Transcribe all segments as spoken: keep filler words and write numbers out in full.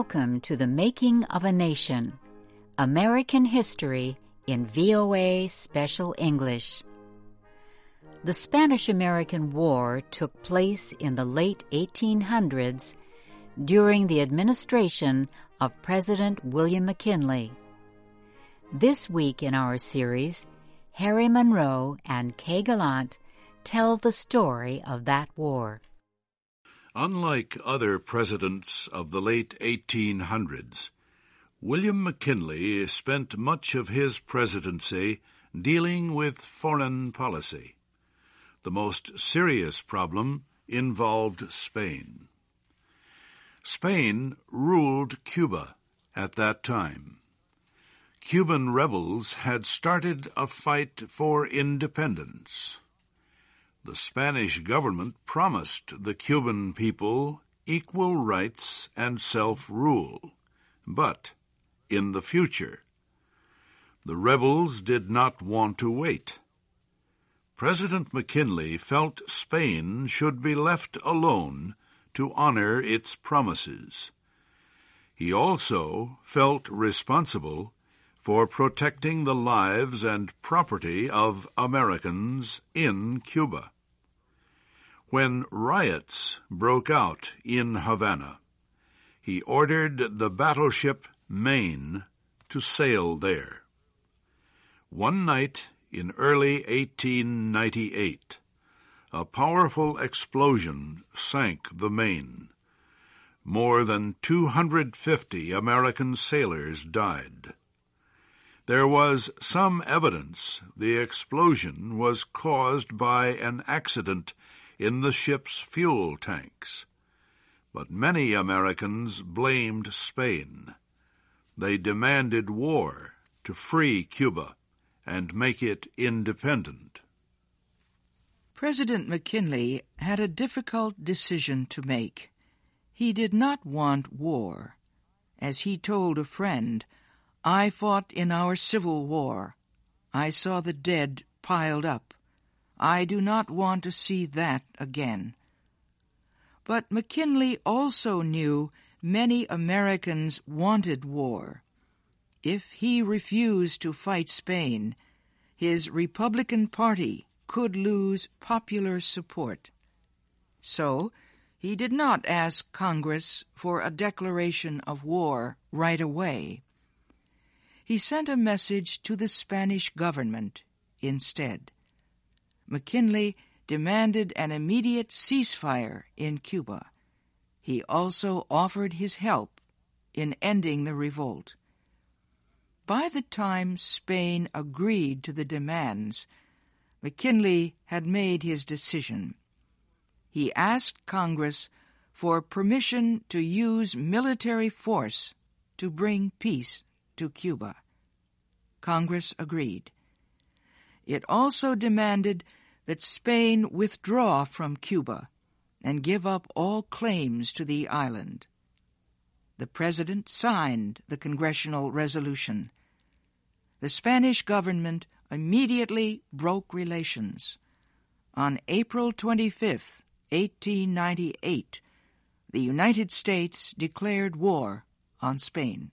Welcome to the Making of a Nation, American History in V O A Special English. The Spanish-American War took place in the late eighteen hundreds during the administration of President William McKinley. This week in our series, Harry Monroe and Kay Gallant tell the story of that war. Unlike other presidents of the late eighteen hundreds, William McKinley spent much of his presidency dealing with foreign policy. The most serious problem involved Spain. Spain ruled Cuba at that time. Cuban rebels had started a fight for independence. The Spanish government promised the Cuban people equal rights and self-rule, but in the future, the rebels did not want to wait. President McKinley felt Spain should be left alone to honor its promises. He also felt responsible for protecting the lives and property of Americans in Cuba. When riots broke out in Havana, he ordered the battleship Maine to sail there. One night in early eighteen ninety-eight, a powerful explosion sank the Maine. More than two hundred fifty American sailors died. There was some evidence the explosion was caused by an accident in the ship's fuel tanks, but many Americans blamed Spain. They demanded war to free Cuba and make it independent. President McKinley had a difficult decision to make. He did not want war. As he told a friend, "I fought in our Civil War. I saw the dead piled up. I do not want to see that again." But McKinley also knew many Americans wanted war. If he refused to fight Spain, his Republican Party could lose popular support. So he did not ask Congress for a declaration of war right away. He sent a message to the Spanish government instead. McKinley demanded an immediate ceasefire in Cuba. He also offered his help in ending the revolt. By the time Spain agreed to the demands, McKinley had made his decision. He asked Congress for permission to use military force to bring peace to Cuba. Congress agreed. It also demanded that Spain withdraw from Cuba and give up all claims to the island. The President signed the congressional resolution. The Spanish government immediately broke relations. On April twenty-fifth, eighteen ninety-eight, the United States declared war on Spain.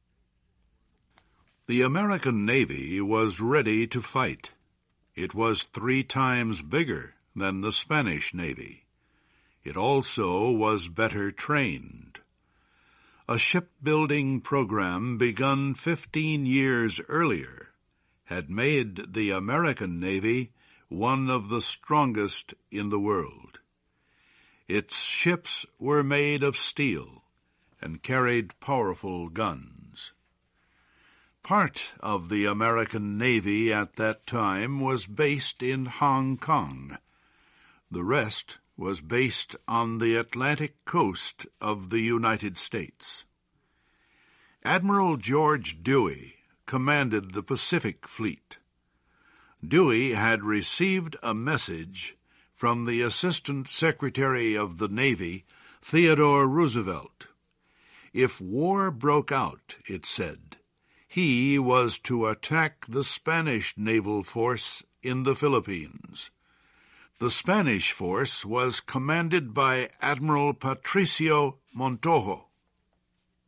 The American Navy was ready to fight. It was three times bigger than the Spanish Navy. It also was better trained. A shipbuilding program begun fifteen years earlier had made the American Navy one of the strongest in the world. Its ships were made of steel and carried powerful guns. Part of the American Navy at that time was based in Hong Kong. The rest was based on the Atlantic coast of the United States. Admiral George Dewey commanded the Pacific Fleet. Dewey had received a message from the Assistant Secretary of the Navy, Theodore Roosevelt. If war broke out, it said, he was to attack the Spanish naval force in the Philippines. The Spanish force was commanded by Admiral Patricio Montojo.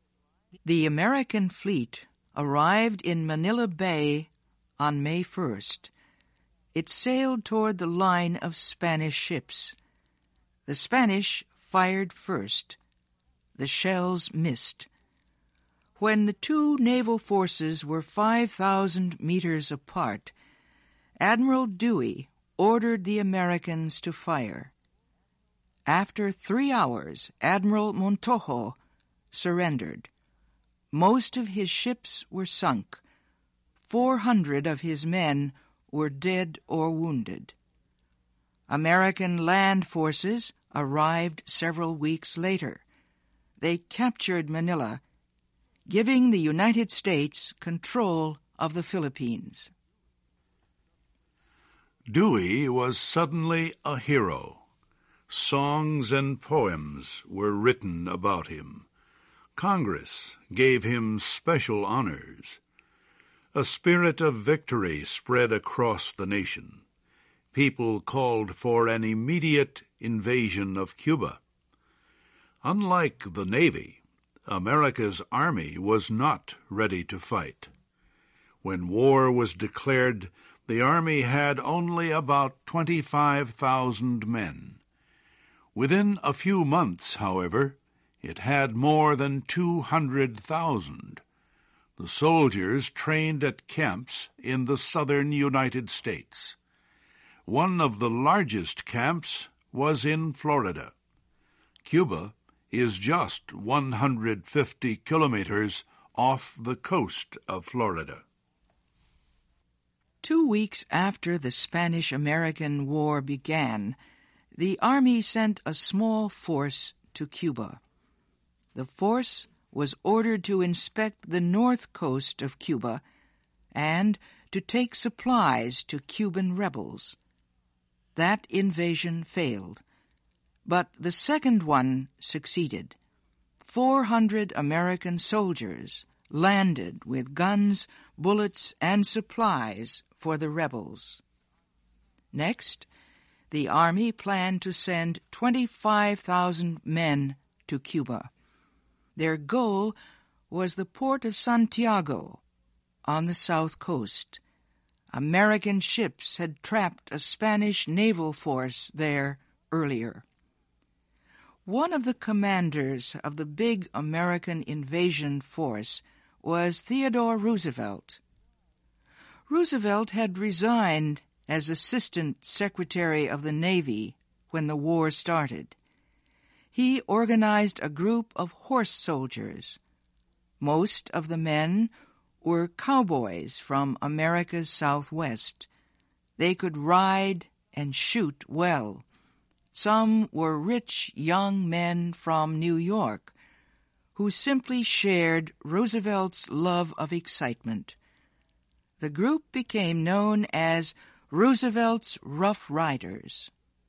The American fleet arrived in Manila Bay on May first. It sailed toward the line of Spanish ships. The Spanish fired first. The shells missed. When the two naval forces were five thousand meters apart, Admiral Dewey ordered the Americans to fire. After three hours, Admiral Montojo surrendered. Most of his ships were sunk. Four hundred of his men were dead or wounded. American land forces arrived several weeks later. They captured Manila, giving the United States control of the Philippines. Dewey was suddenly a hero. Songs and poems were written about him. Congress gave him special honors. A spirit of victory spread across the nation. People called for an immediate invasion of Cuba. Unlike the Navy, America's army was not ready to fight. When war was declared, the army had only about twenty-five thousand men. Within a few months, however, it had more than two hundred thousand. The soldiers trained at camps in the southern United States. One of the largest camps was in Florida. Cuba is just one hundred fifty kilometers off the coast of Florida. Two weeks after the Spanish-American War began, the Army sent a small force to Cuba. The force was ordered to inspect the north coast of Cuba and to take supplies to Cuban rebels. That invasion failed, but the second one succeeded. Four hundred American soldiers landed with guns, bullets, and supplies for the rebels. Next, the Army planned to send twenty-five thousand men to Cuba. Their goal was the port of Santiago on the south coast. American ships had trapped a Spanish naval force there earlier. One of the commanders of the big American invasion force was Theodore Roosevelt. Roosevelt had resigned as Assistant Secretary of the Navy when the war started. He organized a group of horse soldiers. Most of the men were cowboys from America's Southwest. They could ride and shoot well. Some were rich young men from New York who simply shared Roosevelt's love of excitement. The group became known as Roosevelt's Rough Riders.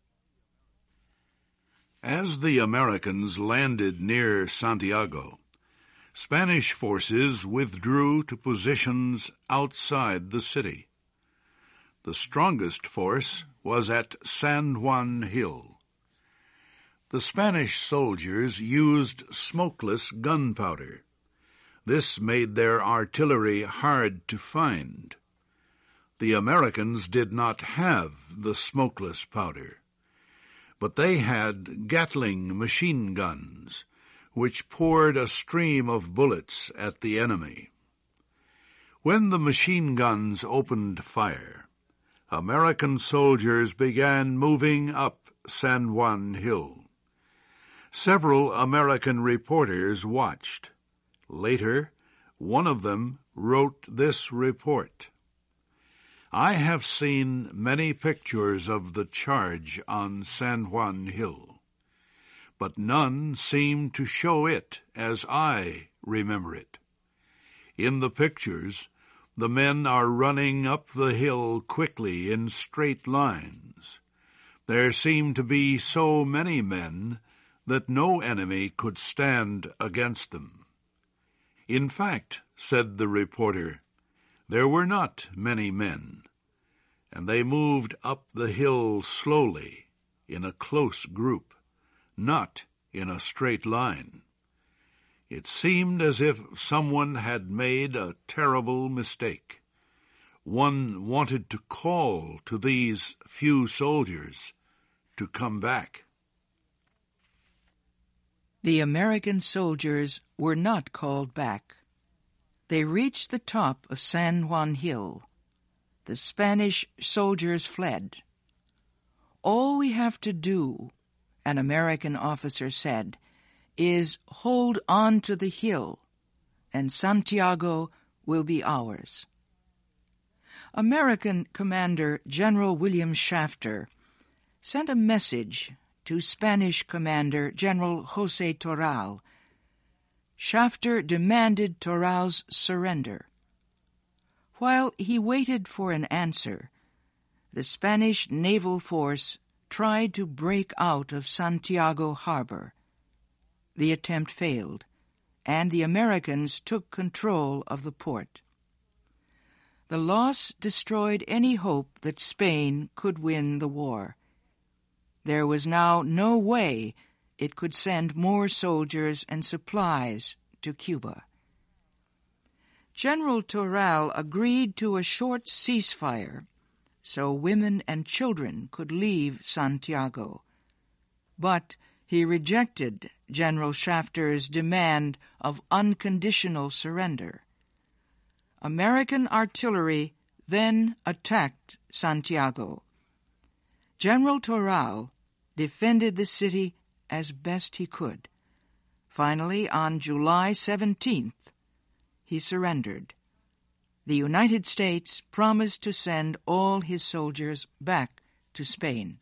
As the Americans landed near Santiago, Spanish forces withdrew to positions outside the city. The strongest force was at San Juan Hill. The Spanish soldiers used smokeless gunpowder. This made their artillery hard to find. The Americans did not have the smokeless powder, but they had Gatling machine guns, which poured a stream of bullets at the enemy. When the machine guns opened fire, American soldiers began moving up San Juan Hill. Several American reporters watched. Later, one of them wrote this report. I have seen many pictures of the charge on San Juan Hill, but none seem to show it as I remember it. In the pictures, the men are running up the hill quickly in straight lines. There seem to be so many men that no enemy could stand against them. In fact, said the reporter, there were not many men, and they moved up the hill slowly, in a close group, not in a straight line. It seemed as if someone had made a terrible mistake. One wanted to call to these few soldiers to come back. The American soldiers were not called back. They reached the top of San Juan Hill. The Spanish soldiers fled. "All we have to do," an American officer said, "is hold on to the hill, and Santiago will be ours." American Commander General William Shafter sent a message to Spanish Commander General José Toral. Shafter demanded Toral's surrender. While he waited for an answer, the Spanish naval force tried to break out of Santiago harbor. The attempt failed, and the Americans took control of the port. The loss destroyed any hope that Spain could win the war. There was now no way it could send more soldiers and supplies to Cuba. General Toral agreed to a short ceasefire so women and children could leave Santiago, but he rejected General Shafter's demand of unconditional surrender. American artillery then attacked Santiago. General Toral defended the city as best he could. Finally, on July seventeenth, he surrendered. The United States promised to send all his soldiers back to Spain.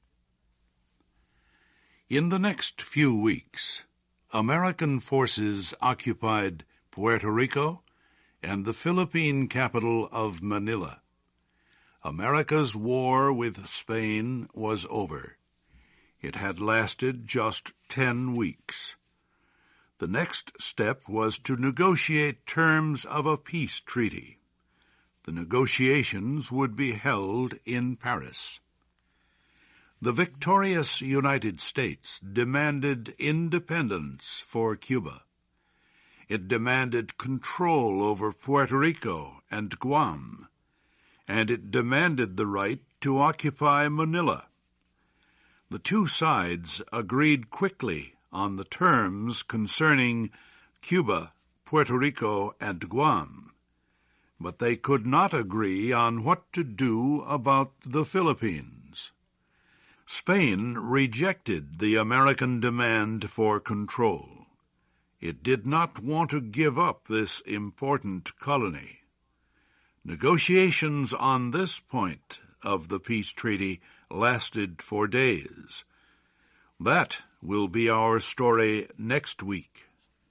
In the next few weeks, American forces occupied Puerto Rico and the Philippine capital of Manila. America's war with Spain was over. It had lasted just ten weeks. The next step was to negotiate terms of a peace treaty. The negotiations would be held in Paris. The victorious United States demanded independence for Cuba. It demanded control over Puerto Rico and Guam, and it demanded the right to occupy Manila. The two sides agreed quickly on the terms concerning Cuba, Puerto Rico, and Guam, but they could not agree on what to do about the Philippines. Spain rejected the American demand for control. It did not want to give up this important colony. Negotiations on this point of the peace treaty lasted for days. That will be our story next week.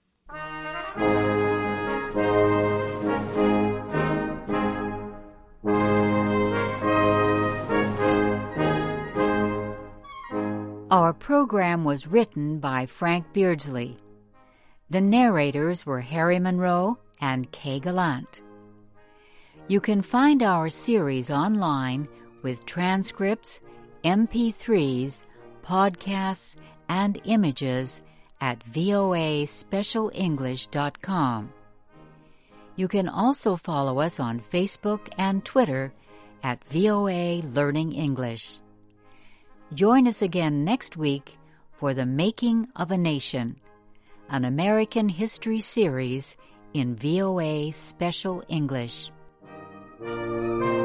Our program was written by Frank Beardsley. The narrators were Harry Monroe and Kay Gallant. You can find our series online with transcripts, M P threes, podcasts, and images at V O A special english dot com. You can also follow us on Facebook and Twitter at V O A Learning English. Join us again next week for The Making of a Nation, an American history series in V O A Special English.